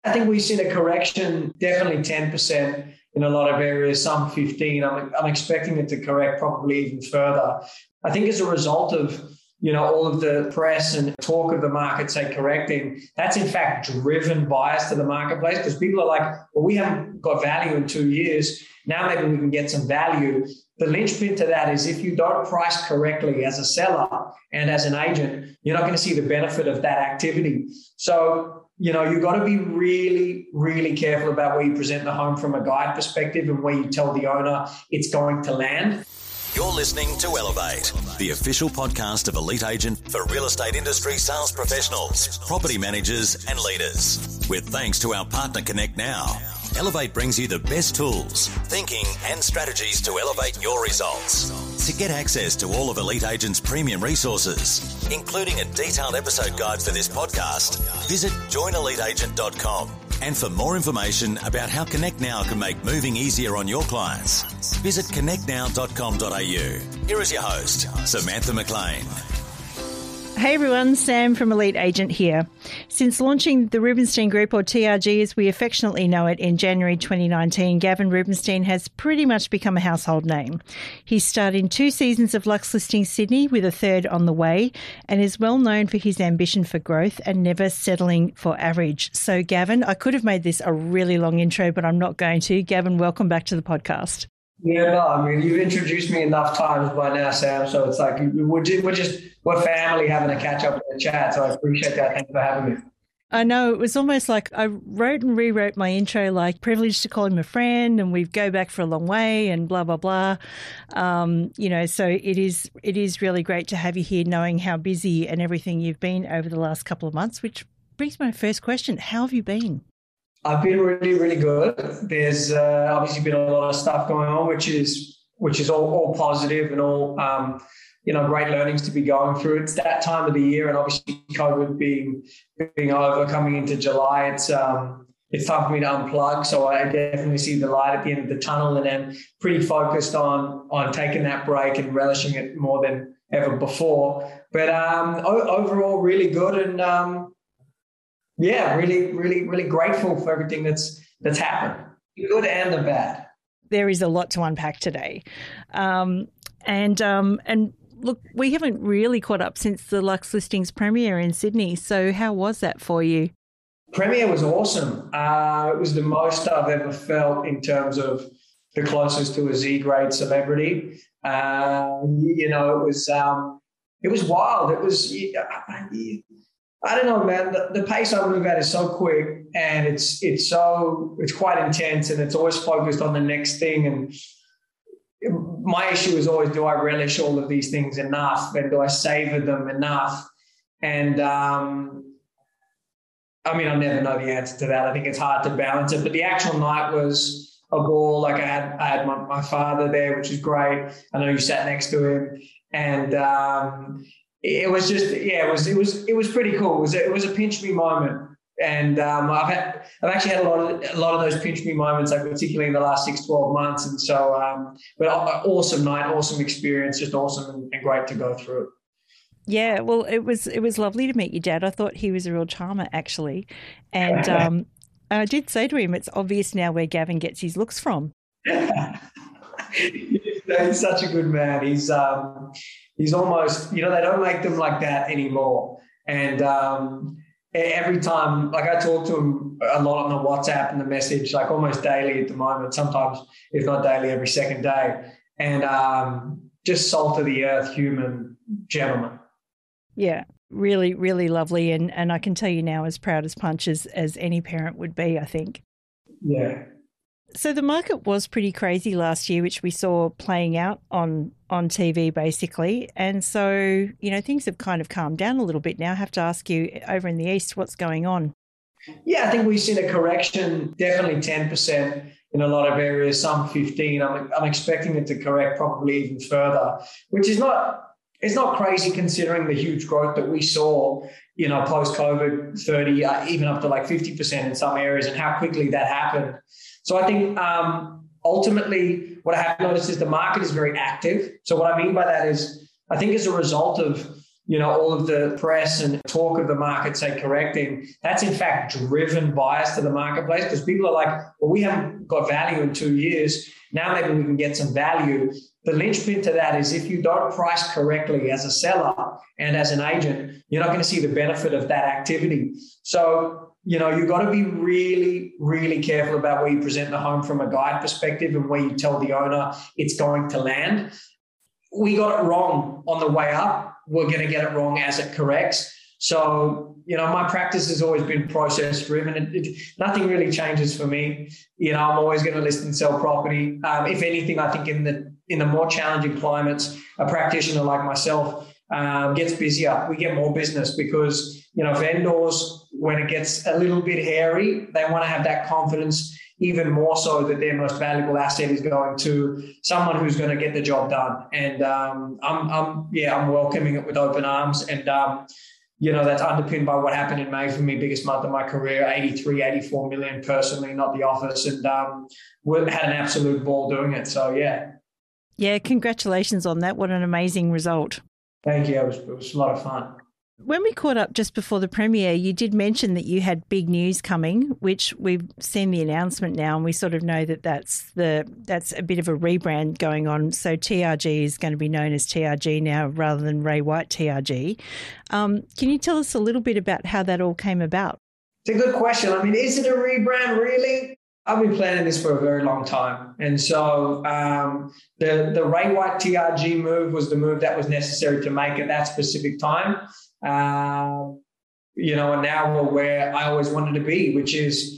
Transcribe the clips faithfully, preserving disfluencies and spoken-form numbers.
I think we've seen a correction, definitely ten percent in a lot of areas, some fifteen. I'm, I'm expecting it to correct probably even further. I think as a result of, you know, all of the press and talk of the market, say, correcting, that's in fact driven bias to the marketplace because people are like, well, we haven't got value in two years. Now maybe we can get some value. The linchpin to that is if you don't price correctly as a seller and as an agent, you're not going to see the benefit of that activity. So, you know, you've got to be really, really careful about where you present the home from a guide perspective and where you tell the owner it's going to land. You're listening to Elevate, the official podcast of Elite Agent for real estate industry sales professionals, property managers and leaders. With thanks to our partner Connect Now, Elevate brings you the best tools, thinking and strategies to elevate your results. To get access to all of Elite Agent's premium resources, including a detailed episode guide for this podcast, visit join elite agent dot com. And for more information about how Connect Now can make moving easier on your clients, visit connect now dot com dot a u. Here is your host, Samantha McLean. Hey everyone, Sam from Elite Agent here. Since launching the Rubenstein Group, or T R G as we affectionately know it, in January twenty nineteen, Gavin Rubenstein has pretty much become a household name. He starred in two seasons of Lux Listing Sydney, with a third on the way, and is well known for his ambition for growth and never settling for average. So Gavin, I could have made this a really long intro, but I'm not going to. Gavin, welcome back to the podcast. Yeah, no, I mean, you've introduced me enough times by now, Sam, so it's like we're just, we're just we're family having a catch-up in the chat, so I appreciate that. Thanks for having me. I know, it was almost like I wrote and rewrote my intro, like privileged to call him a friend and we go back for a long way and blah, blah, blah. Um, you know, so it is it is really great to have you here, knowing how busy and everything you've been over the last couple of months, which brings my first question. How have you been? I've been really, really good. There's uh, obviously been a lot of stuff going on, which is which is all, all positive and all, um, you know, great learnings to be going through. It's that time of the year, and obviously COVID being being over, coming into July, it's um, it's time for me to unplug. So I definitely see the light at the end of the tunnel, and I'm pretty focused on on taking that break and relishing it more than ever before. But um, o- overall, really good, and um, yeah, really, really, really grateful for everything that's that's happened, the good and the bad. There is a lot to unpack today, um, and um, and look, we haven't really caught up since the Lux Listings premiere in Sydney. So, how was that for you? Premiere was awesome. Uh, it was the most I've ever felt in terms of the closest to a Z-grade celebrity. Uh, you know, it was um, it was wild. It was. I don't know, man. The, the pace I move at is so quick, and it's it's so it's quite intense, and it's always focused on the next thing. And my issue is always, do I relish all of these things enough, and do I savor them enough? And um, I mean, I'll never know the answer to that. I think it's hard to balance it. But the actual night was a ball. Like I had I had my, my father there, which is great. I know you sat next to him, and um, it was just, yeah, it was, it was, it was pretty cool. It was, a, it was a pinch me moment. And um, I've had, I've actually had a lot of, a lot of those pinch me moments, like particularly in the last six, twelve months. And so, um, but awesome night, awesome experience, just awesome and, and great to go through it. Yeah, well, it was, it was lovely to meet your dad. I thought he was a real charmer, actually. And um, I did say to him, it's obvious now where Gavin gets his looks from. He's such a good man. He's, um, He's almost, you know, they don't make them like that anymore. And um, every time, like I talk to him a lot on the WhatsApp and the message, like almost daily at the moment, sometimes if not daily, every second day. And um, just salt of the earth, human gentleman. Yeah, really, really lovely. And and I can tell you now, as proud as punch as, as any parent would be, I think. Yeah. So the market was pretty crazy last year, which we saw playing out on, on T V basically. And so, you know, things have kind of calmed down a little bit now. I have to ask you, over in the East, what's going on? Yeah, I think we've seen a correction, definitely ten percent in a lot of areas, some fifteen. I'm, I'm expecting it to correct probably even further, which is not, it's not crazy considering the huge growth that we saw, you know, post-COVID, thirty, uh, even up to like fifty percent in some areas, and how quickly that happened. So I think um, ultimately what I have noticed is the market is very active. So what I mean by that is I think as a result of, you know, all of the press and talk of the market say correcting, that's in fact driven bias to the marketplace, because people are like, well, we haven't got value in two years. Now maybe we can get some value. The linchpin to that is if you don't price correctly as a seller and as an agent, you're not going to see the benefit of that activity. So, you know, you've got to be really, really careful about where you present the home from a guide perspective and where you tell the owner it's going to land. We got it wrong on the way up. We're going to get it wrong as it corrects. So, you know, my practice has always been process driven. It, it, nothing really changes for me. You know, I'm always going to list and sell property. Um, if anything, I think in the in the more challenging climates, a practitioner like myself um, gets busier. We get more business because, you know, vendors, when it gets a little bit hairy, they want to have that confidence even more so that their most valuable asset is going to someone who's going to get the job done. And um, I'm, I'm, yeah, I'm welcoming it with open arms. And, um, you know, that's underpinned by what happened in May for me, biggest month of my career, eighty-three, eighty-four million personally, not the office. And um, we had an absolute ball doing it. So, yeah. Yeah, congratulations on that. What an amazing result. Thank you. It was, it was a lot of fun. When we caught up just before the premiere, you did mention that you had big news coming, which we've seen the announcement now, and we sort of know that that's the that's a bit of a rebrand going on. So T R G is going to be known as T R G now rather than Ray White T R G. Um, can you tell us a little bit about how that all came about? It's a good question. I mean, is it a rebrand really? I've been planning this for a very long time. And so um, the, the Ray White T R G move was the move that was necessary to make at that specific time. Uh, you know, and now we're where I always wanted to be, which is,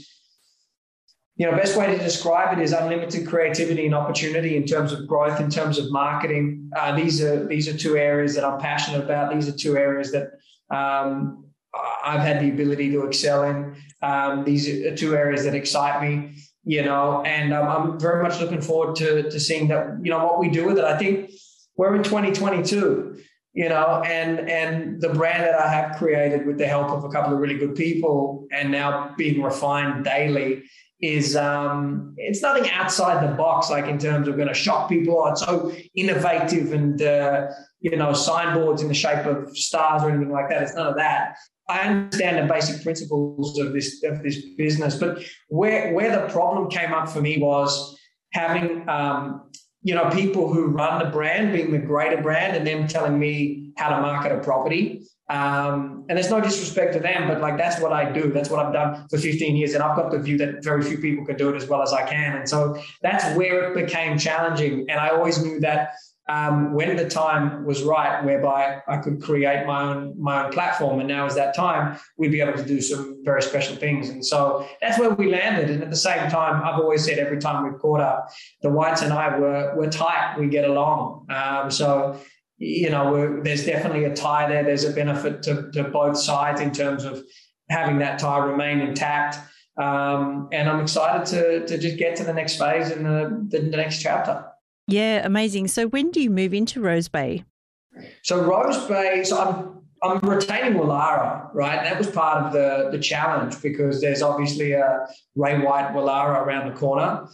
you know, best way to describe it is unlimited creativity and opportunity in terms of growth, in terms of marketing. Uh, these are these are two areas that I'm passionate about. These are two areas that um, I've had the ability to excel in. Um, these are two areas that excite me, you know, and um, I'm very much looking forward to, to seeing that, you know, what we do with it. I think we're in twenty twenty-two. You know, and and the brand that I have created with the help of a couple of really good people and now being refined daily is um, it's nothing outside the box, like in terms of going to shock people. Oh, it's so innovative and, uh, you know, signboards in the shape of stars or anything like that. It's none of that. I understand the basic principles of this of this business, but where where the problem came up for me was having um, you know, people who run the brand being the greater brand and them telling me how to market a property. Um, and there's no disrespect to them, but like that's what I do. That's what I've done for fifteen years. And I've got the view that very few people can do it as well as I can. And so that's where it became challenging. And I always knew that um, when the time was right, whereby I could create my own my own platform, and now is that time, we'd be able to do some very special things. And so that's where we landed. And at the same time, I've always said every time we've caught up, the Whites and I were we're tight. We get along. Um, so you know, we're, there's definitely a tie there. There's a benefit to, to both sides in terms of having that tie remain intact. Um, and I'm excited to to just get to the next phase in the, the, the next chapter. Yeah, amazing. So when do you move into Rose Bay? So Rose Bay, so I'm I'm retaining Woollahra, right? That was part of the, the challenge because there's obviously a Ray White Woollahra around the corner.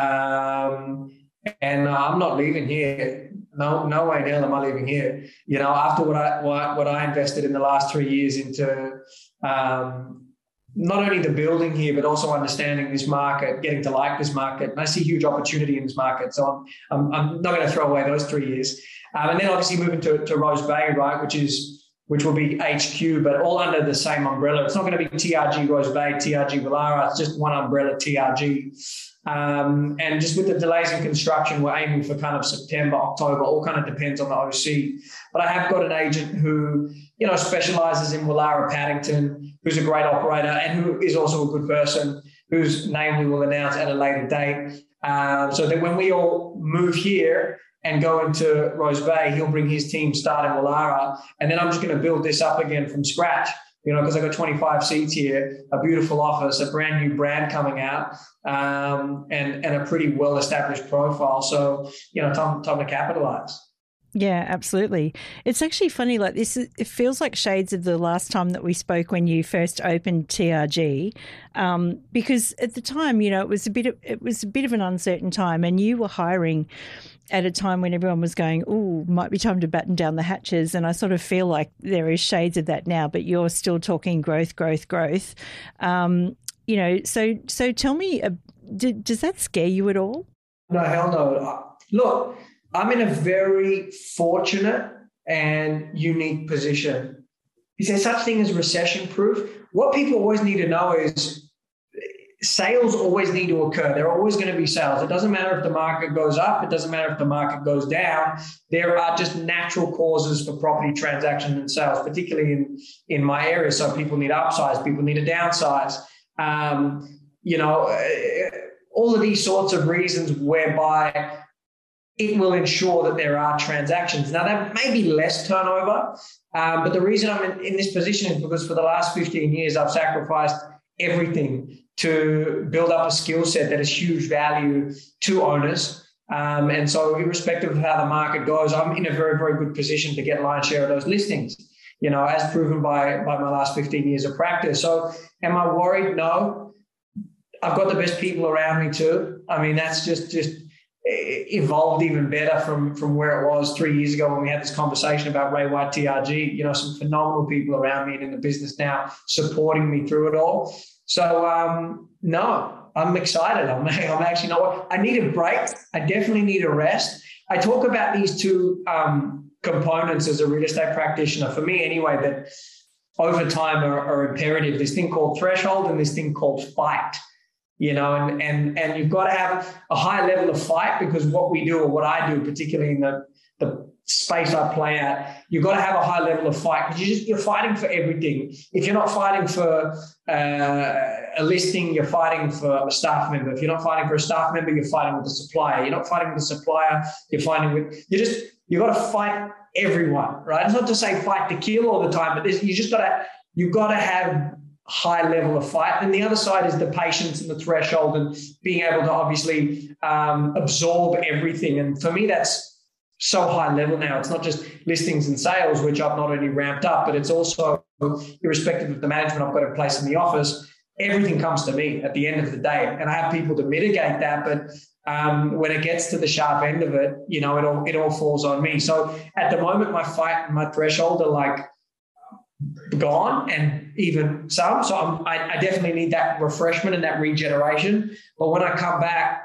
Um, and uh, I'm not leaving here. No, no way in hell am I leaving here. You know, after what I what, what I invested in the last three years into um, not only the building here, but also understanding this market, getting to like this market. And I see huge opportunity in this market. So I'm, I'm, I'm not going to throw away those three years. Um, and then obviously moving to, to Rose Bay, right, which is which will be H Q, but all under the same umbrella. It's not going to be T R G Rose Bay, T R G Woollahra. It's just one umbrella, T R G. Um, and just with the delays in construction, we're aiming for kind of September, October, all kind of depends on the O C. But I have got an agent who, you know, specializes in Woollahra Paddington, who's a great operator and who is also a good person, whose name we will announce at a later date. Um, so that when we all move here and go into Rose Bay, he'll bring his team, start in Woollahra, and then I'm just going to build this up again from scratch. You know, because I've got twenty-five seats here, a beautiful office, a brand new brand coming out, um, and, and a pretty well-established profile. So, you know, time, time to capitalize. Yeah, absolutely. It's actually funny, like this, it feels like shades of the last time that we spoke when you first opened T R G, um, because at the time, you know, it was a bit of, it was a bit of an uncertain time, and you were hiring at a time when everyone was going, oh, might be time to batten down the hatches. And I sort of feel like there is shades of that now, but you're still talking growth, growth, growth. Um, you know, so so tell me, uh, d- does that scare you at all? No, hell no. Look, I'm in a very fortunate and unique position. Is there such thing as recession proof? What people always need to know is sales always need to occur. There are always going to be sales. It doesn't matter if the market goes up. It doesn't matter if the market goes down. There are just natural causes for property transactions and sales, particularly in, in my area. So people need to upsize, people need to downsize. Um, you know, all of these sorts of reasons whereby it will ensure that there are transactions. Now, that may be less turnover, um, but the reason I'm in, in this position is because for the last fifteen years, I've sacrificed everything to build up a skill set that is huge value to owners. Um, and so irrespective of how the market goes, I'm in a very, very good position to get lion's share of those listings, you know, as proven by, by my last fifteen years of practice. So am I worried? No. I've got the best people around me too. I mean, that's just, just, evolved even better from, from where it was three years ago when we had this conversation about Ray White T R G. You know, some phenomenal people around me and in the business now supporting me through it all. So, um, no, I'm excited. I'm, I'm actually not. I need a break. I definitely need a rest. I talk about these two um, components as a real estate practitioner, for me anyway, that over time are, are imperative. This thing called threshold and this thing called fight. You know, and, and, and you've got to have a high level of fight, because what we do, or what I do, particularly in the, the space I play at, you've got to have a high level of fight, because you just, you're fighting for everything. If you're not fighting for uh, a listing, you're fighting for a staff member. If you're not fighting for a staff member, you're fighting with the supplier. You're not fighting with the supplier, you're fighting with, you just, you've got to fight everyone, right? It's not to say fight to kill all the time, but you just got to, you've got to have high level of fight. And the other side is the patience and the threshold and being able to obviously um, absorb everything. And for me, that's so high level now. It's not just listings and sales, which I've not only ramped up, but it's also, irrespective of the management I've got in place in the office, everything comes to me at the end of the day. And I have people to mitigate that. But um, when it gets to the sharp end of it, you know, it all, it all falls on me. So at the moment, my fight and my threshold are like gone, and even some. So I'm, I, I definitely need that refreshment and that regeneration. But when I come back,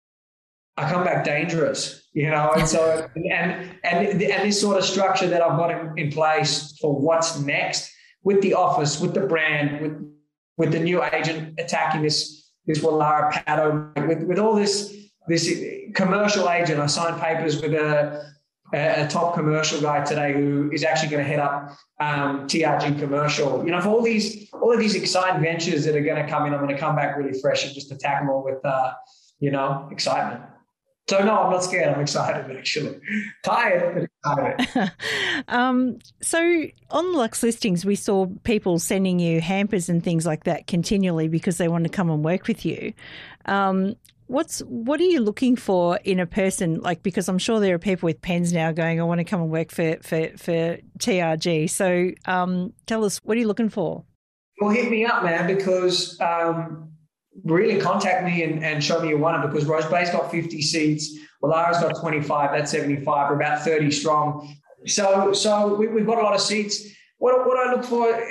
I come back dangerous, you know. And so, and and and this sort of structure that I've got in, in place for what's next with the office, with the brand, with with the new agent attacking this this Wallara Pato, with with all this this commercial agent. I signed papers with a. a top commercial guy today who is actually going to head up um, T R G commercial. You know, for all these, all of these exciting ventures that are going to come in, I'm going to come back really fresh and just attack them all with, uh, you know, excitement. So no, I'm not scared. I'm excited, actually. Tired, but excited. um, so on Luxe Listings, we saw people sending you hampers and things like that continually because they want to come and work with you. Um, What's what are you looking for in a person? Like, because I'm sure there are people with pens now going, I want to come and work for for, for T R G. So um, tell us, what are you looking for? Well, hit me up, man, because um, really contact me and, and show me you want it, because Rose Bay's got fifty seats, Wallara's got twenty-five, that's seventy-five, we're about thirty strong. So so we, we've got a lot of seats. What, what do I look for?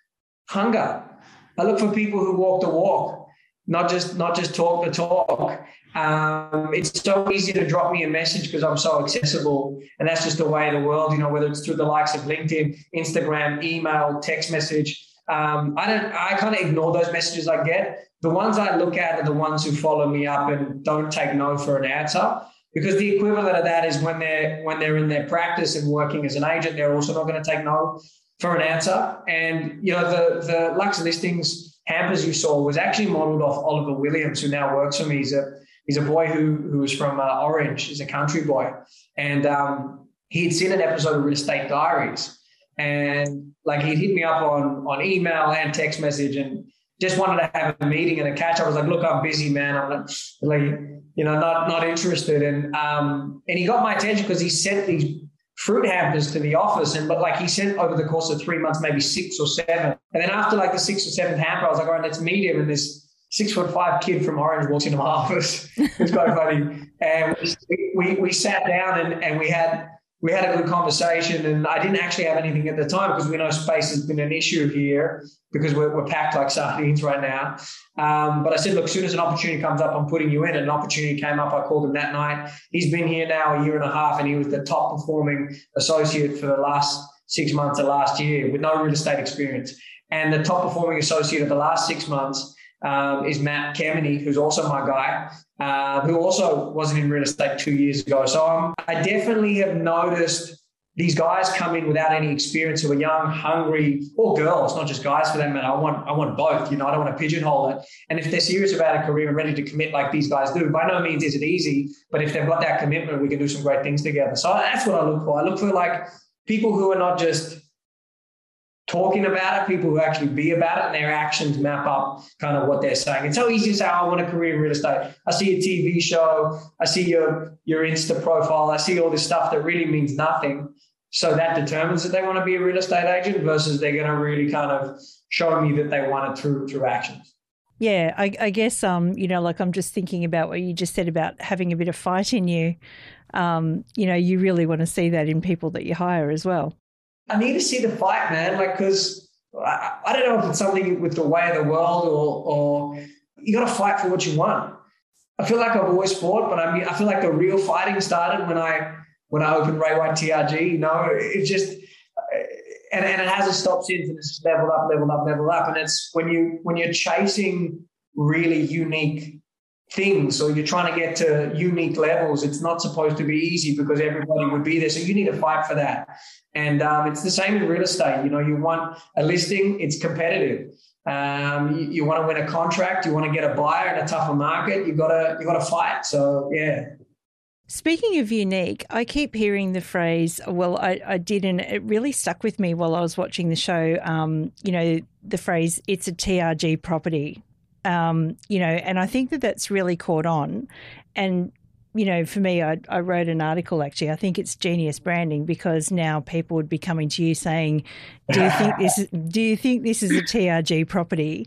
Hunger. I look for people who walk the walk. Not just not just talk the talk. Um, it's so easy to drop me a message because I'm so accessible, and that's just the way of the world. You know, whether it's through the likes of LinkedIn, Instagram, email, text message. Um, I don't. I kind of ignore those messages I get. The ones I look at are the ones who follow me up and don't take no for an answer, because the equivalent of that is when they're when they're in their practice and working as an agent, they're also not going to take no for an answer. And you know, the the Luxe Listings hampers you saw was actually modeled off Oliver Williams, who now works for me. He's a he's a boy who who's from uh, Orange. He's a country boy, and um, he had seen an episode of Real Estate Diaries, and like he'd hit me up on on email and text message, and just wanted to have a meeting and a catch. I was like, look, I'm busy, man. I'm like, like you know, not not interested. And um, and he got my attention because he sent these fruit hampers to the office. And but like he said, over the course of three months, maybe six or seven. And then after like the sixth or seventh hamper, I was like, all right, let's meet him. And this six foot five kid from Orange walks into my office. It's quite funny. And we, we, we sat down and, and we had we had a good conversation. And I didn't actually have anything at the time because we know space has been an issue here because we're, we're packed like sardines right now. Um, but I said, look, as soon as an opportunity comes up, I'm putting you in. And an opportunity came up. I called him that night. He's been here now a year and a half, and he was the top performing associate for the last six months of last year with no real estate experience. And the top performing associate of the last six months um, is Matt Kemeny, who's also my guy, uh, who also wasn't in real estate two years ago. So um, I definitely have noticed these guys come in without any experience who are young, hungry, or girls, not just guys for that matter. I want I want both, you know, I don't want to pigeonhole it. And if they're serious about a career and ready to commit like these guys do, by no means is it easy, but if they've got that commitment, we can do some great things together. So that's what I look for. I look for like people who are not just talking about it, people who actually be about it, and their actions map up kind of what they're saying. It's so easy to say, oh, I want a career in real estate. I see a T V show, I see your, your Insta profile, I see all this stuff that really means nothing. So that determines that they want to be a real estate agent versus they're going to really kind of show me that they want it through through actions. Yeah, I, I guess, um, you know, like I'm just thinking about what you just said about having a bit of fight in you. Um, you know, you really want to see that in people that you hire as well. I need to see the fight, man, like, because I, I don't know if it's something with the way of the world or, or you got to fight for what you want. I feel like I've always fought, but I mean, I feel like the real fighting started when I when I opened Ray White T R G. You know, it just and, and it hasn't stopped since, and it's just leveled up, leveled up, leveled up. And it's when you when you're chasing really unique things or you're trying to get to unique levels, it's not supposed to be easy because everybody would be there. So you need to fight for that. And um, it's the same in real estate. You know, you want a listing, it's competitive. Um, you, you want to win a contract, you want to get a buyer in a tougher market, you gotta you gotta fight. So yeah. Speaking of unique, I keep hearing the phrase, well, I, I did, and it really stuck with me while I was watching the show, um, you know, the phrase, it's a T R G property, um, you know, and I think that that's really caught on. And, you know, for me, I, I wrote an article, actually, I think it's genius branding because now people would be coming to you saying, do you think this is, do you think this is a T R G property?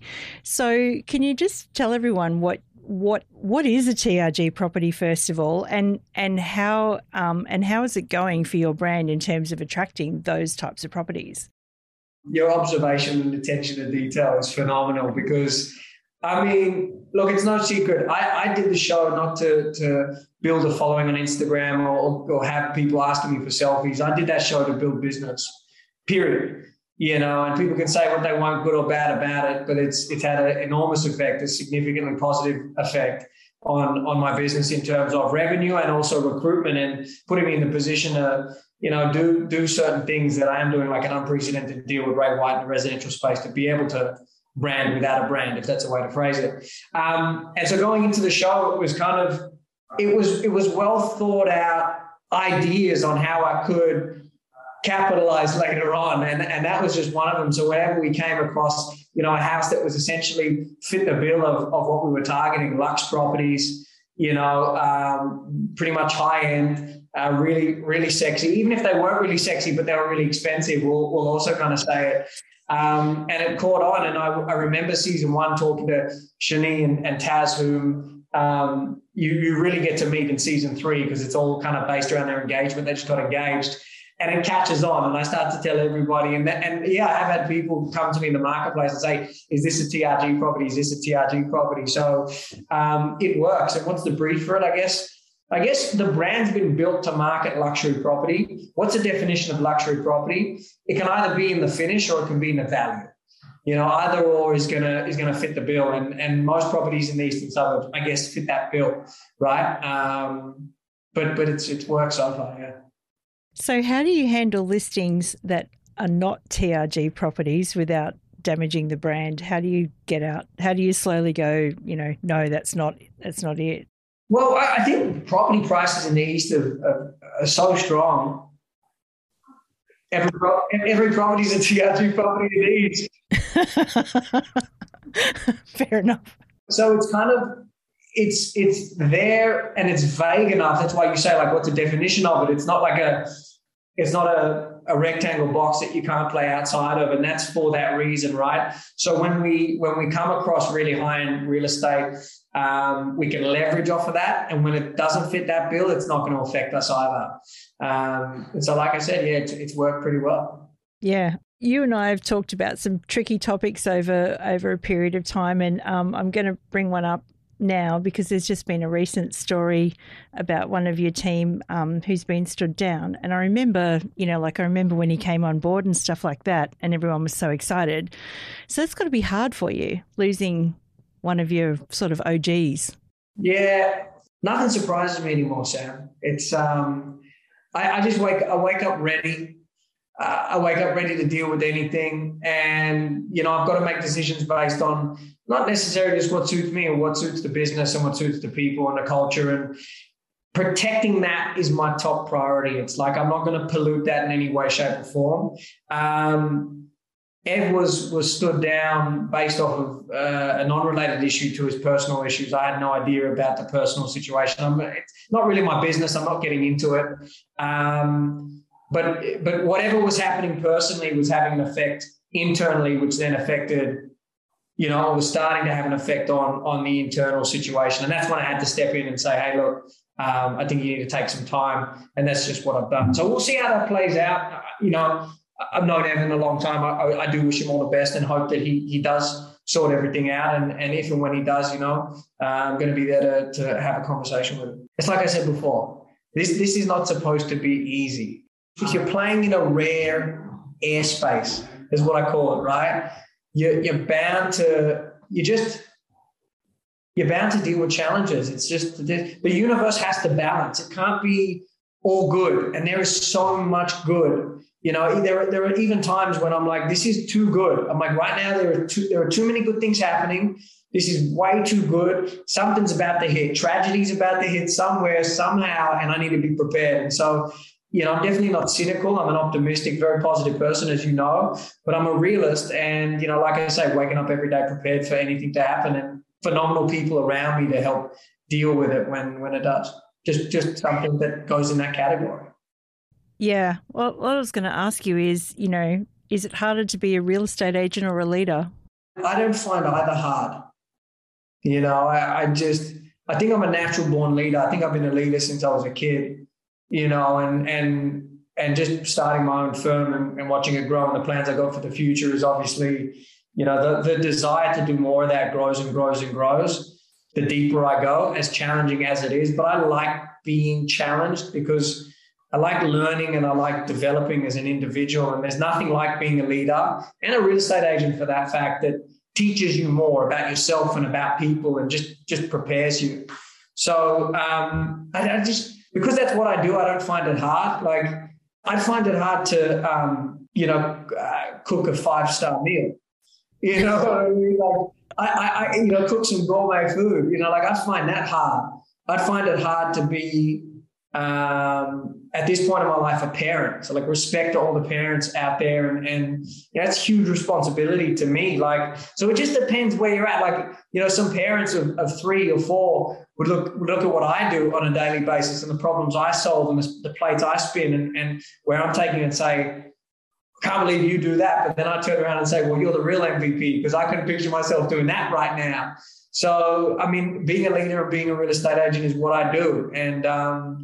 So can you just tell everyone what What what is a T R G property first of all, and and how um, and how is it going for your brand in terms of attracting those types of properties? Your observation and attention to detail is phenomenal because, I mean, look, it's no secret. I, I did the show not to to build a following on Instagram or, or have people asking me for selfies. I did that show to build business, period. You know, and people can say what they want, good or bad about it, but it's it's had an enormous effect, a significantly positive effect on, on my business in terms of revenue and also recruitment and putting me in the position to, you know, do do certain things that I am doing, like an unprecedented deal with Ray White in the residential space to be able to brand without a brand, if that's a way to phrase it. Um, and so going into the show, it was kind of, it was it was well thought out ideas on how I could capitalize later on. And, and that was just one of them. So whenever we came across, you know, a house that was essentially fit the bill of, of what we were targeting, luxe properties, you know, um, pretty much high end, uh, really, really sexy, even if they weren't really sexy, but they were really expensive, we'll, we'll also kind of say it. Um, and it caught on. And I, I remember season one talking to Shani and, and Taz, whom um, you, you really get to meet in season three because it's all kind of based around their engagement. They just got engaged. And it catches on, and I start to tell everybody. And, that, and yeah, I've had people come to me in the marketplace and say, is this a T R G property? Is this a T R G property? So um, it works. And what's the brief for it? I guess I guess the brand's been built to market luxury property. What's the definition of luxury property? It can either be in the finish or it can be in the value. You know, either or is gonna is gonna fit the bill. And, and most properties in the eastern suburbs, I guess, fit that bill, right? Um, but but it's it's worked so far, yeah. So how do you handle listings that are not T R G properties without damaging the brand? How do you get out? How do you slowly go, you know, no, that's not that's not it? Well, I think property prices in the East are, are, are so strong. Every, every property is a T R G property in the East. Fair enough. So it's kind of, It's it's there and it's vague enough. That's why you say, like, what's the definition of it? It's not like a, it's not a, a rectangle box that you can't play outside of, and that's for that reason, right? So when we when we come across really high-end real estate, um, we can leverage off of that, and when it doesn't fit that bill, it's not going to affect us either. Um, and so, like I said, yeah, it's, it's worked pretty well. Yeah. You and I have talked about some tricky topics over over a period of time, and um, I'm going to bring one up now because there's just been a recent story about one of your team um, who's been stood down. And I remember, you know, like I remember when he came on board and stuff like that, and everyone was so excited. So it's got to be hard for you losing one of your sort of O Gs. Yeah, nothing surprises me anymore, Sam. It's um, I, I just wake I wake up ready. Uh, I wake up ready to deal with anything, and you know I've got to make decisions based on not necessarily just what suits me or what suits the business and what suits the people and the culture. And protecting that is my top priority. It's like I'm not going to pollute that in any way, shape, or form. Um, Ev was was stood down based off of uh, a non-related issue to his personal issues. I had no idea about the personal situation. I'm, it's not really my business. I'm not getting into it. Um, But but whatever was happening personally was having an effect internally, which then affected, you know, it was starting to have an effect on, on the internal situation. And that's when I had to step in and say, hey, look, um, I think you need to take some time. And that's just what I've done. So we'll see how that plays out. You know, I've known Evan a long time. I, I do wish him all the best and hope that he he does sort everything out. And, and if and when he does, you know, uh, I'm going to be there to, to have a conversation with him. It's like I said before, this this is not supposed to be easy. If you're playing in a rare airspace, is what I call it, right? You're, you're bound to, you just, you're bound to deal with challenges. It's just, the, the universe has to balance. It can't be all good. And there is so much good. You know, there, there are even times when I'm like, this is too good. I'm like, right now, there are too, there are too many good things happening. This is way too good. Something's about to hit. Tragedy's about to hit somewhere, somehow, and I need to be prepared. And so, you know, I'm definitely not cynical. I'm an optimistic, very positive person, as you know, but I'm a realist. And, you know, like I say, waking up every day prepared for anything to happen and phenomenal people around me to help deal with it when, when it does. Just, just something that goes in that category. Yeah. Well, what I was going to ask you is, you know, is it harder to be a real estate agent or a leader? I don't find either hard. You know, I, I just, I think I'm a natural born leader. I think I've been a leader since I was a kid. You know, and and and just starting my own firm and, and watching it grow, and the plans I got for the future is obviously, you know, the, the desire to do more of that grows and grows and grows the deeper I go, as challenging as it is. But I like being challenged because I like learning and I like developing as an individual. And there's nothing like being a leader and a real estate agent for that fact that teaches you more about yourself and about people and just, just prepares you. So um, I, I just... because that's what I do, I don't find it hard. Like, I find it hard to, um, you know, uh, cook a five-star meal. You know what I mean? Like, I, I, you know, cook some gourmet food. You know, like, I find that hard. I find it hard to be, um, at this point in my life, a parent. So, like, respect to all the parents out there. And, and you know, that's huge responsibility to me. Like, so it just depends where you're at. Like, you know, some parents of, of three or four would look would look at what I do on a daily basis and the problems I solve and the, the plates I spin and, and where I'm taking and say, I can't believe you do that. But then I turn around and say, well, you're the real M V P because I can picture myself doing that right now. So, I mean, being a leader and being a real estate agent is what I do. And um,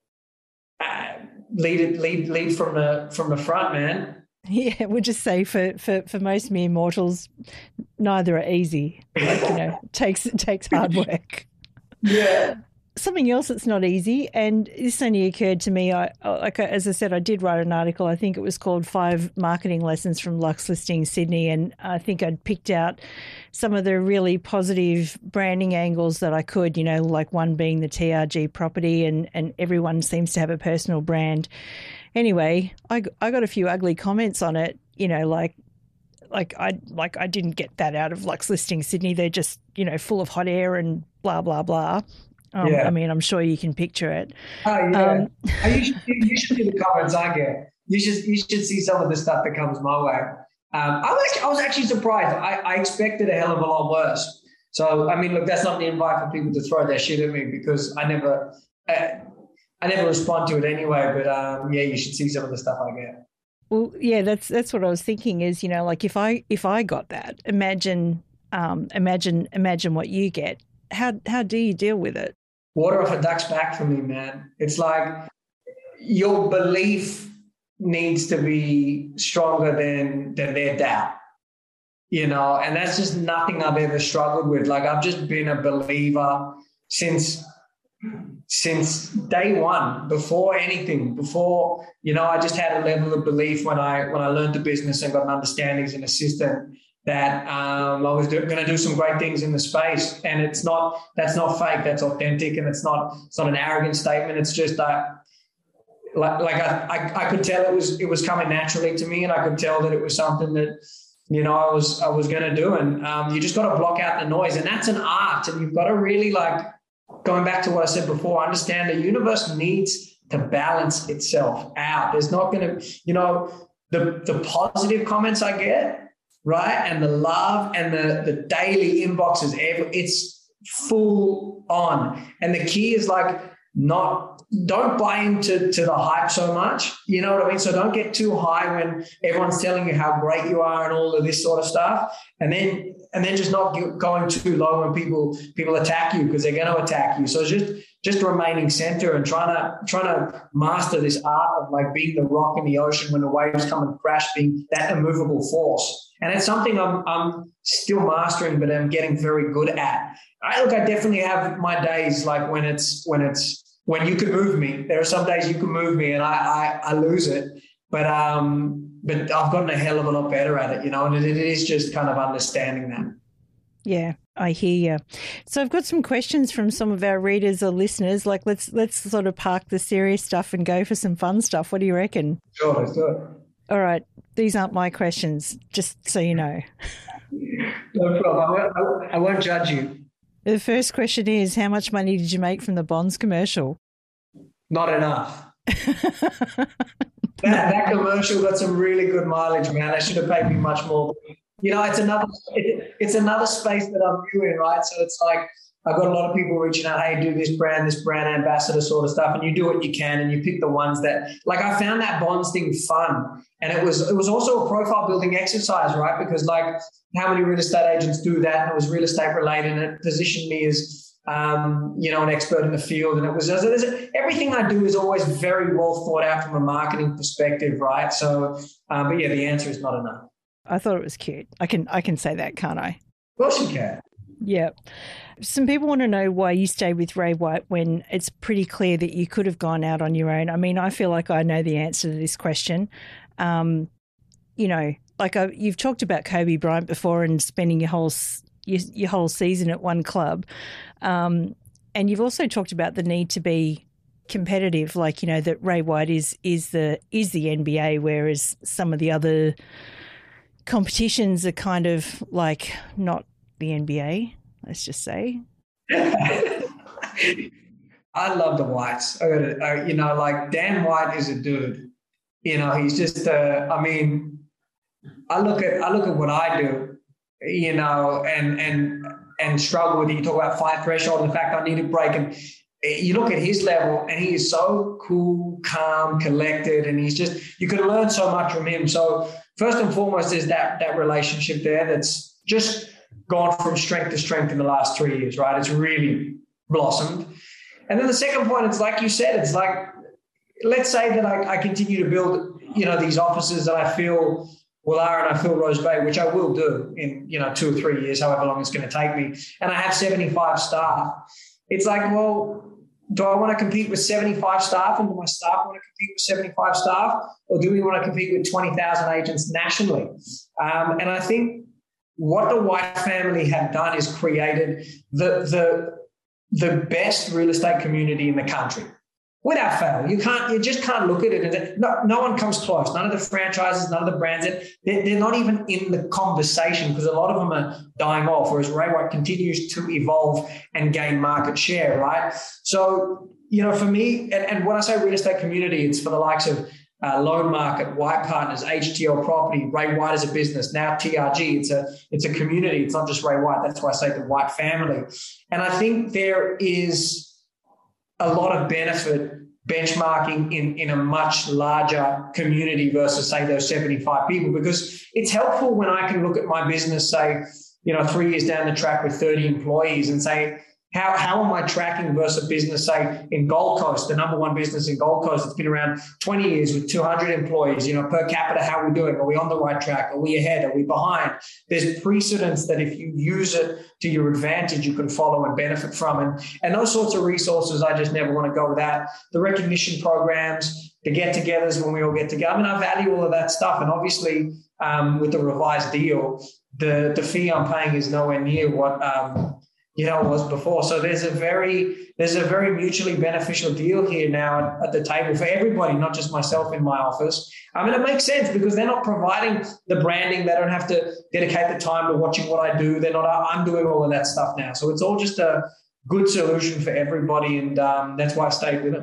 lead it, lead, lead from the from the front, man. Yeah, we'll just say for, for, for most mere mortals, neither are easy. Like, you know, it takes it takes hard work. Yeah. Something else that's not easy, and this only occurred to me, I like as I said, I did write an article, I think it was called Five Marketing Lessons from Lux Listing Sydney, and I think I'd picked out some of the really positive branding angles that I could, you know, like one being the T R G property, and, and everyone seems to have a personal brand. Anyway, I, I got a few ugly comments on it, you know, like, like I like I didn't get that out of Lux Listing Sydney. They're just, you know, full of hot air and blah, blah, blah. Um, yeah. I mean, I'm sure you can picture it. Oh, yeah. Um, oh, you, should, you should see the comments I get. You should you should see some of the stuff that comes my way. Um, I, was actually, I was actually surprised. I, I expected a hell of a lot worse. So, I mean, look, that's not the invite for people to throw their shit at me because I never uh, I never respond to it anyway, but um, yeah, you should see some of the stuff I get. Well, yeah, that's that's what I was thinking is, you know, like if I if I got that, imagine um, imagine imagine what you get. How how do you deal with it? Water off a duck's back for me, man. It's like your belief needs to be stronger than than their doubt, you know, and that's just nothing I've ever struggled with. Like I've just been a believer since since day one, before anything, before, you know, I just had a level of belief when I when I learned the business and got an understanding as an assistant that um, I was going to do some great things in the space. And it's not, that's not fake, that's authentic, and it's not, it's not an arrogant statement. It's just that, like, like I, I, I could tell it was, it was coming naturally to me, and I could tell that it was something that, you know, I was, I was going to do. And um, you just got to block out the noise, and that's an art. And you've got to really, like, going back to what I said before, understand the universe needs to balance itself out. There's not going to, you know, the, the positive comments I get, right, and the love and the, the daily inboxes, it's full on. And the key is like not, don't buy into to the hype so much. You know what I mean? So don't get too high when everyone's telling you how great you are and all of this sort of stuff. And then and then just not going too low when people people attack you, because they're going to attack you. So just just remaining center and trying to trying to master this art of like being the rock in the ocean when the waves come and crash, being that immovable force. And it's something I'm I'm still mastering, but I'm getting very good at. I look, I definitely have my days like when it's when it's when you can move me. There are some days you can move me and I I, I lose it. But um, but I've gotten a hell of a lot better at it, you know, and it, it is just kind of understanding that. Yeah, I hear you. So I've got some questions from some of our readers or listeners. Like, let's let's sort of park the serious stuff and go for some fun stuff. What do you reckon? Sure, let's do it. All right. These aren't my questions, just so you know. No problem. I won't, I won't judge you. The first question is, how much money did you make from the Bonds commercial? Not enough. that, that commercial got some really good mileage, man. They should have paid me much more. You know, it's another it, it's another space that I'm new in, right? So it's like I've got a lot of people reaching out, hey, do this brand, this brand ambassador sort of stuff, and you do what you can, and you pick the ones that, like, I found that Bonds thing fun, and it was it was also a profile building exercise, right? Because like, how many real estate agents do that? And it was real estate related, and it positioned me as um, you know, an expert in the field, and it was everything I do is always very well thought out from a marketing perspective, right? So, um, but yeah, the answer is not enough. I thought it was cute. I can I can say that, can't I? Of course you can. Yeah. Some people want to know why you stayed with Ray White when it's pretty clear that you could have gone out on your own. I mean, I feel like I know the answer to this question. Um, you know, like I, you've talked about Kobe Bryant before and spending your whole your, your whole season at one club, um, and you've also talked about the need to be competitive. Like, you know, that Ray White is is the is the N B A, whereas some of the other competitions are kind of like not the N B A, let's just say. I love the Whites. I gotta, uh, you know, like Dan White is a dude. You know, he's just. Uh, I mean, I look at I look at what I do. You know, and and and struggle with it. You talk about fight threshold and the fact I need a break, and you look at his level, and he is so cool, calm, collected, and he's just. You can learn so much from him. So first and foremost is that that relationship there that's just gone from strength to strength in the last three years, right? It's really blossomed. And then the second point, it's like you said, it's like, let's say that I, I continue to build, you know, these offices that I feel Woollahra and I feel Rose Bay, which I will do in, you know, two or three years, however long it's going to take me. And I have seventy-five staff. It's like, well, do I want to compete with seventy-five staff, and do my staff want to compete with seventy-five staff, or do we want to compete with twenty thousand agents nationally? Um, and I think what the White family have done is created the, the, the best real estate community in the country. Without fail, you can't, you just can't look at it and say, no, no one comes close. None of the franchises, none of the brands, they're, they're not even in the conversation because a lot of them are dying off, whereas Ray White continues to evolve and gain market share, right? So, you know, for me, and, and when I say real estate community, it's for the likes of uh, Loan Market, White Partners, H T L Property, Ray White as a business, now T R G. It's a, it's a community. It's not just Ray White. That's why I say the White family. And I think there is a lot of benefit benchmarking in, in a much larger community versus, say, those seventy-five people, because it's helpful when I can look at my business, say, you know, three years down the track with thirty employees and say, how, how am I tracking versus a business, say, in Gold Coast, the number one business in Gold Coast that's been around twenty years with two hundred employees, you know, per capita, how are we doing? Are we on the right track? Are we ahead? Are we behind? There's precedents that if you use it to your advantage, you can follow and benefit from. And, and those sorts of resources, I just never want to go without. The recognition programs, the get-togethers when we all get together. I mean, I value all of that stuff. And obviously, um, with the revised deal, the, the fee I'm paying is nowhere near what um, you know, was before. So there's a very there's a very mutually beneficial deal here now at, at the table for everybody, not just myself in my office. I mean, it makes sense because they're not providing the branding. They don't have to dedicate the time to watching what I do. They're not. I'm doing all of that stuff now. So it's all just a good solution for everybody, and um, that's why I stayed with it.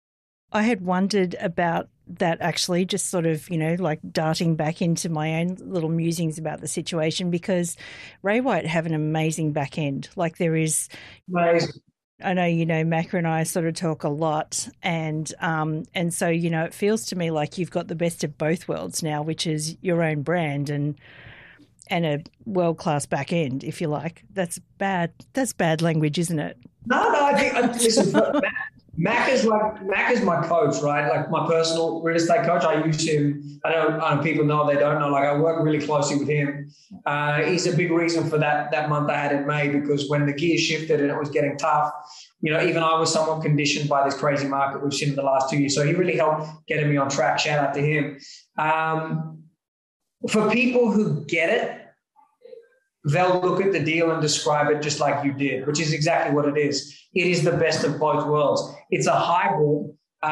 I had wondered about that actually, just sort of, you know, like darting back into my own little musings about the situation, because Ray White have an amazing back end. Like there is, amazing. I know, you know, Macca and I sort of talk a lot, and um, and so, you know, it feels to me like you've got the best of both worlds now, which is your own brand and and a world-class back end, if you like. That's bad. That's bad language, isn't it? No, no, I think, listen, Mac is like Mac is my coach, right? Like my personal real estate coach. I use him. I know, I know people know, they don't know. Like I work really closely with him. Uh, he's a big reason for that that month I had in May, because when the gear shifted and it was getting tough, you know, even I was somewhat conditioned by this crazy market we've seen in the last two years. So he really helped getting me on track. Shout out to him. Um, for people who get it, they'll look at the deal and describe it just like you did, which is exactly what it is. It is the best of both worlds. It's a hybrid.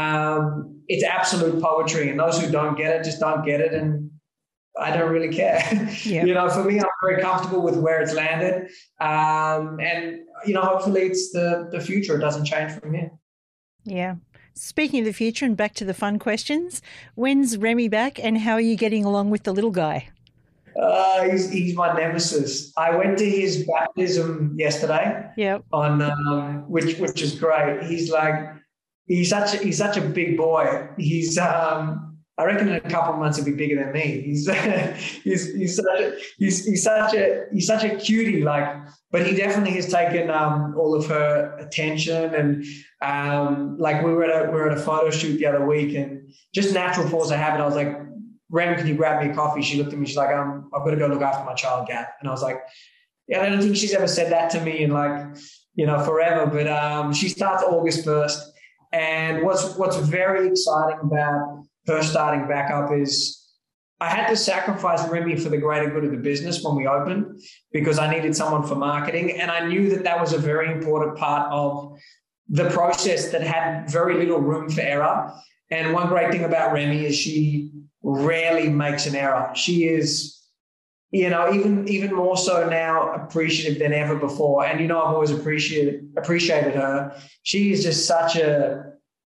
Um, it's absolute poetry. And those who don't get it just don't get it. And I don't really care. Yeah. You know, for me, I'm very comfortable with where it's landed. Um, and, you know, hopefully it's the, the future. It doesn't change from here. Yeah. Speaking of the future and back to the fun questions, when's Remy back and how are you getting along with the little guy? Uh, he's, he's my nemesis. I went to his baptism yesterday. Yep. On um, which which is great. He's like he's such a, he's such a big boy. He's um, I reckon in a couple of months he'll be bigger than me. He's he's he's such a, he's he's such a he's such a cutie. Like, but he definitely has taken um, all of her attention. And um, like we were at a we were at a photo shoot the other week, and just natural force of habit, I was like, Rem, can you grab me a coffee? She looked at me. She's like, um, I've got to go look after my child, Gav. And I was like, yeah, I don't think she's ever said that to me in like, you know, forever. But um, she starts August first. And what's what's very exciting about her starting back up is I had to sacrifice Remy for the greater good of the business when we opened, because I needed someone for marketing. And I knew that that was a very important part of the process that had very little room for error. And one great thing about Remy is she rarely makes an error. She is, you know, even even more so now appreciative than ever before. And, you know, I've always appreciated appreciated her. She is just such a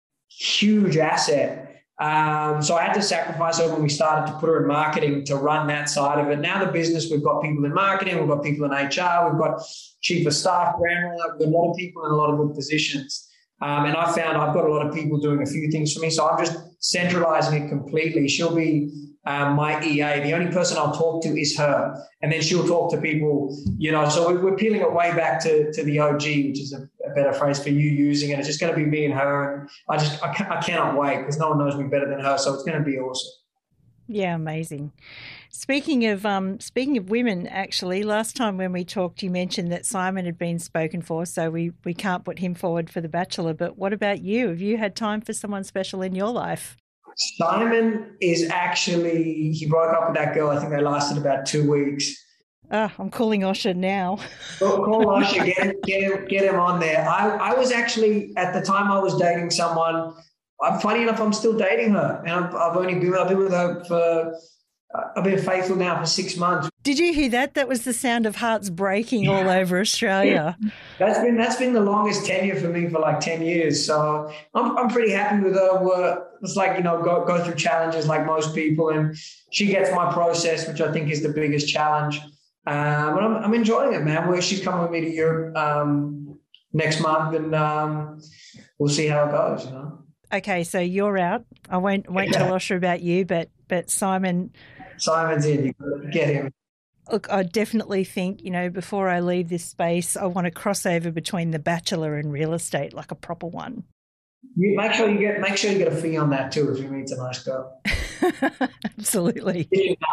huge asset. Um, so I had to sacrifice her when we started to put her in marketing to run that side of it. Now the business, we've got people in marketing, we've got people in H R, we've got chief of staff, brand, we've got a lot of people in a lot of good positions. Um, and I found I've got a lot of people doing a few things for me. So I'm just centralizing it completely. She'll be um, my E A. The only person I'll talk to is her. And then she'll talk to people, you know. So we're peeling it way back to, to the O G, which is a, a better phrase for you using it. It's just going to be me and her. And I just, I, I cannot wait because no one knows me better than her. So it's going to be awesome. Yeah, amazing. Speaking of um, speaking of women, actually, last time when we talked, you mentioned that Simon had been spoken for, so we, we can't put him forward for The Bachelor. But what about you? Have you had time for someone special in your life? Simon is actually, he broke up with that girl. I think they lasted about two weeks. Ah, I'm calling Osher now. Call, call Osher, get him, get him, get him on there. I, I was actually, at the time I was dating someone, I'm funny enough, I'm still dating her. And I've, I've only been, I've been with her for, I've been faithful now for six months. Did you hear that? That was the sound of hearts breaking all over Australia. Yeah. That's been that's been the longest tenure for me for like ten years. So I'm I'm pretty happy with her. We're, it's like, you know, go go through challenges like most people, and she gets my process, which I think is the biggest challenge. Um, but I'm I'm enjoying it, man. Where she's coming with me to Europe um, next month, and um, we'll see how it goes. You know. Okay, so you're out. I won't won't tell Osher about you, but but Simon. Simon's in. You got to get him. Look, I definitely think, you know, before I leave this space, I want to cross over between The Bachelor and real estate, like a proper one. You make sure you get make sure you get a fee on that too if you meet a nice girl. Absolutely.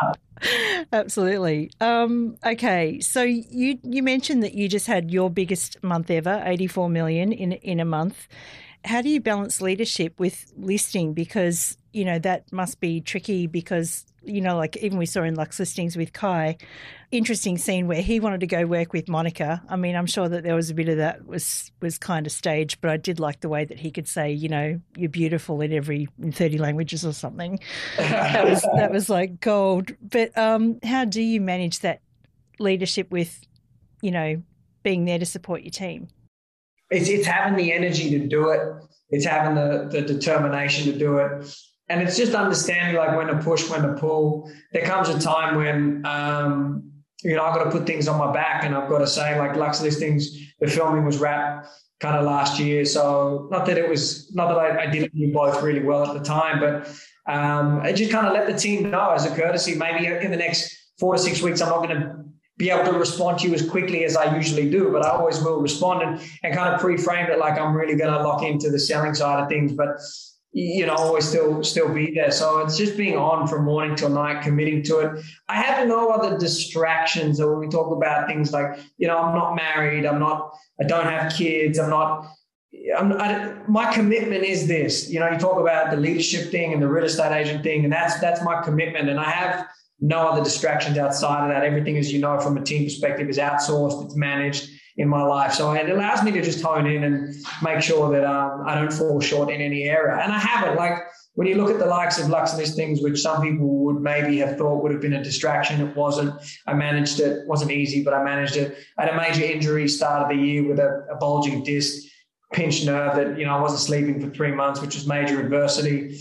Absolutely. Um, okay, so you you mentioned that you just had your biggest month ever, eighty-four million in in a month. How do you balance leadership with listing? Because, you know, that must be tricky because, you know, like even we saw in Lux Listings with Kai, interesting scene where he wanted to go work with Monica. I mean, I'm sure that there was a bit of that was was kind of staged, but I did like the way that he could say, you know, you're beautiful in every in thirty languages or something. That was that was like gold. But um, how do you manage that leadership with, you know, being there to support your team? It's it's having the energy to do it. It's having the, the determination to do it. And it's just understanding like when to push, when to pull. There comes a time when, um, you know, I've got to put things on my back and I've got to say like Lux Listings, the filming was wrapped kind of last year. So not that it was, not that I, I did it both really well at the time, but um, I just kind of let the team know as a courtesy, maybe in the next four to six weeks, I'm not going to be able to respond to you as quickly as I usually do, but I always will respond and, and kind of pre-frame it like I'm really going to lock into the selling side of things, but, you know, always still still be there. So it's just being on from morning till night, committing to it. I have no other distractions. So when we talk about things like, you know, I'm not married, I'm not, I don't have kids, I'm not, I'm, I, my commitment is this. You know, you talk about the leadership thing and the real estate agent thing, and that's that's my commitment. And I have no other distractions outside of that. Everything, as you know, from a team perspective is outsourced, it's managed in my life. So it allows me to just hone in and make sure that um, I don't fall short in any area. And I haven't. Like when you look at the likes of Lux Listings, which some people would maybe have thought would have been a distraction, it wasn't. I managed it. It wasn't easy, but I managed it. I had a major injury start of the year with a, a bulging disc, pinched nerve that, you know, I wasn't sleeping for three months, which was major adversity.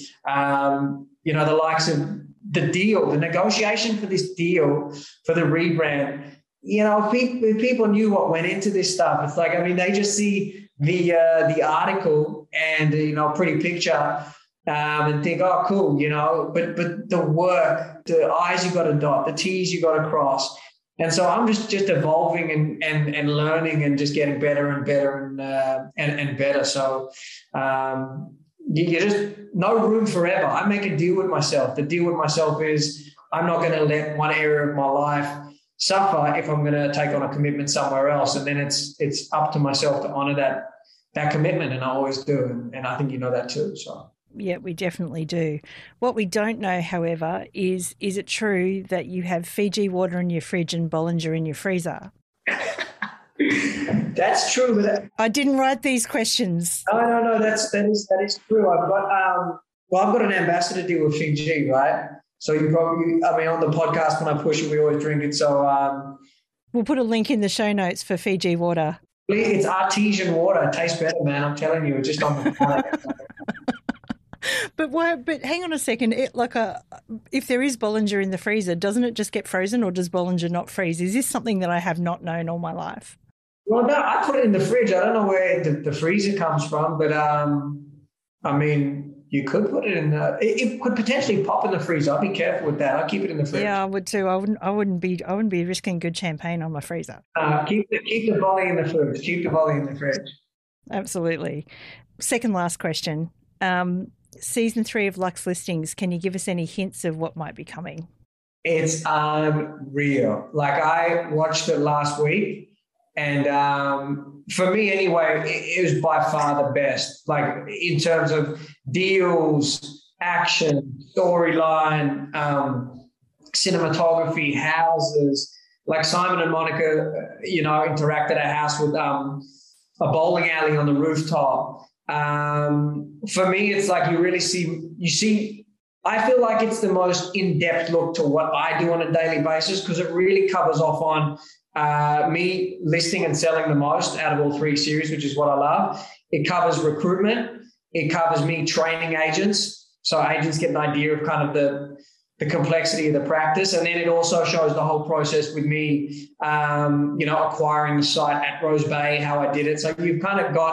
Um, you know, the likes of the deal, the negotiation for this deal, for the rebrand, you know, if people, if people knew what went into this stuff, it's like, I mean, they just see the uh, the article and, you know, pretty picture um, and think, oh, cool, you know, but but the work, the I's you got to dot, the T's you got to cross. And so I'm just just evolving and and and learning and just getting better and better and uh, and, and better. So um, you, you just no room forever. I make a deal with myself. The deal with myself is I'm not going to let one area of my life suffer if I'm going to take on a commitment somewhere else. And then it's it's up to myself to honor that that commitment, and I always do. And, and I think you know that too. So. Yeah, we definitely do. What we don't know, however, is is it true that you have Fiji water in your fridge and Bollinger in your freezer? That's true. But that, I didn't write these questions. No, no, no. That's that is that is true. I've got um. Well, I've got an ambassador deal with Fiji, right? So you probably, I mean, on the podcast when I push it, we always drink it. So um, we'll put a link in the show notes for Fiji water. It's artesian water. It tastes better, man. I'm telling you, it's just on the. But why? But hang on a second. It, like a, if there is Bollinger in the freezer, doesn't it just get frozen, or does Bollinger not freeze? Is this something that I have not known all my life? Well, no, I put it in the fridge. I don't know where the, the freezer comes from, but um, I mean, you could put it in the. It, it could potentially pop in the freezer. I'll be careful with that. I'll keep it in the fridge. Yeah, I would too. I wouldn't. I wouldn't be. I wouldn't be risking good champagne on my freezer. Uh, keep the keep the volley in the fridge. Keep the volley in the fridge. Absolutely. Second last question. Um, Season three of Lux Listings, can you give us any hints of what might be coming? It's unreal. Like I watched it last week, and um, for me anyway, it, it was by far the best. Like in terms of deals, action, storyline, um, cinematography, houses. Like Simon and Monica, you know, interact at a house with um, a bowling alley on the rooftop. Um, for me, it's like you really see, you see, I feel like it's the most in-depth look to what I do on a daily basis, because it really covers off on uh, me listing and selling the most out of all three series, which is what I love. It covers recruitment. It covers me training agents. So agents get an idea of kind of the, the complexity of the practice. And then it also shows the whole process with me, um, you know, acquiring the site at Rose Bay, how I did it. So you've kind of got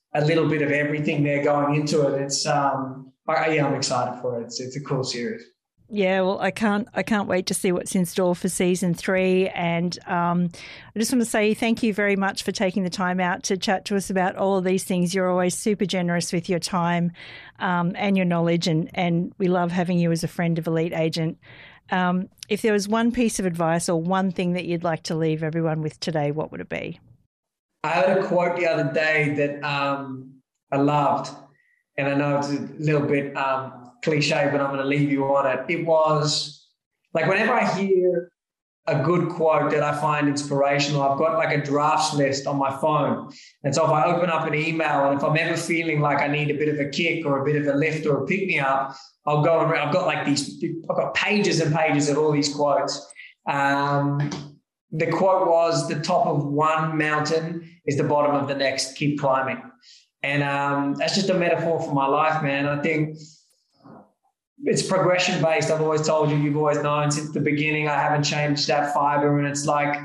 a little bit of everything there going into it. It's um, I, yeah, I'm excited for it. It's it's a cool series. Yeah, well, I can't I can't wait to see what's in store for season three. And um, I just want to say thank you very much for taking the time out to chat to us about all of these things. You're always super generous with your time um, and your knowledge, and, and we love having you as a friend of Elite Agent. Um, if there was one piece of advice or one thing that you'd like to leave everyone with today, what would it be? I heard a quote the other day that um, I loved, and I know it's a little bit um, cliche, but I'm going to leave you on it. It was like whenever I hear a good quote that I find inspirational, I've got like a drafts list on my phone. And so if I open up an email and if I'm ever feeling like I need a bit of a kick or a bit of a lift or a pick me up, I'll go and I've got like these, I've got pages and pages of all these quotes. Um, the quote was, the top of one mountain is the bottom of the next, keep climbing. And um, that's just a metaphor for my life, man. I think it's progression based. I've always told you, you've always known since the beginning, I haven't changed that fiber. And it's like,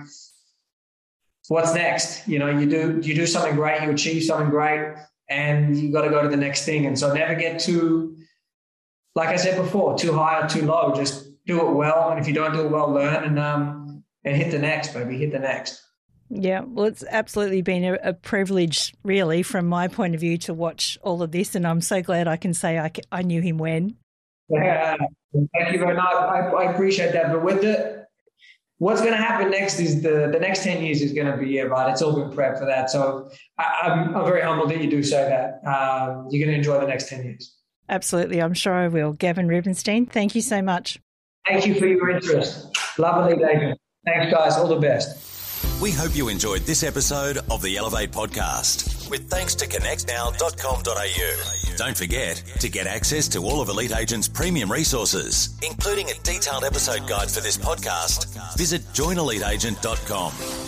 what's next? You know, you do, you do something great, you achieve something great, and you got to go to the next thing. And so never get too, like I said before, too high or too low. Just do it well. And if you don't do it well, learn and, um, and hit the next, baby, hit the next. Yeah, well, it's absolutely been a, a privilege, really, from my point of view, to watch all of this. And I'm so glad I can say I, I knew him when. Yeah, thank you very much. I, I appreciate that. But with the, what's going to happen next is the, the next ten years is going to be, yeah, right. It's all been prepped for that. So I, I'm, I'm very humbled that you do say that. Um, you're going to enjoy the next ten years. Absolutely. I'm sure I will. Gavin Rubinstein, thank you so much. Thank you for your interest. Love Elite Agent. Thanks, guys. All the best. We hope you enjoyed this episode of the Elevate podcast, with thanks to connect now dot com dot a u. Don't forget, to get access to all of Elite Agent's premium resources, including a detailed episode guide for this podcast, visit join elite agent dot com.